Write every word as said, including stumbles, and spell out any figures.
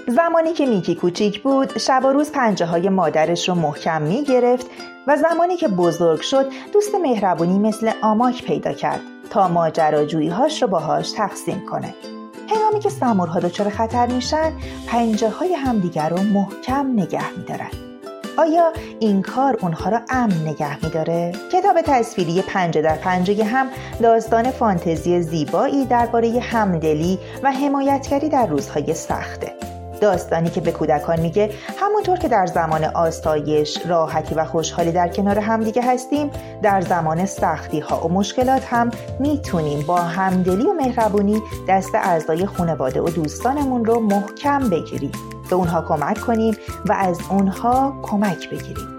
زمانی که میکی کوچیک بود شب و روز پنجه های مادرش رو محکم میگرفت و زمانی که بزرگ شد دوست مهربونی مثل آماک پیدا کرد تا ماجراجویی هاش رو باهاش تقسیم کنه. هنگامی که سمورها دچار خطر میشن پنجه های همدیگر رو محکم نگه میدارن. آیا این کار اونها را امن نگه می‌داره؟ کتاب تصویری پنجه در پنجه هم داستان فانتزی زیبایی درباره همدلی و حمایتگری در روزهای سخته. داستانی که به کودکان میگه همونطور که در زمان آسایش، راحتی و خوشحالی در کنار همدیگه هستیم، در زمان سختی ها و مشکلات هم میتونیم با همدلی و مهربونی دست اعضای خانواده و دوستانمون رو محکم بگیریم، به اونها کمک کنیم و از اونها کمک بگیریم.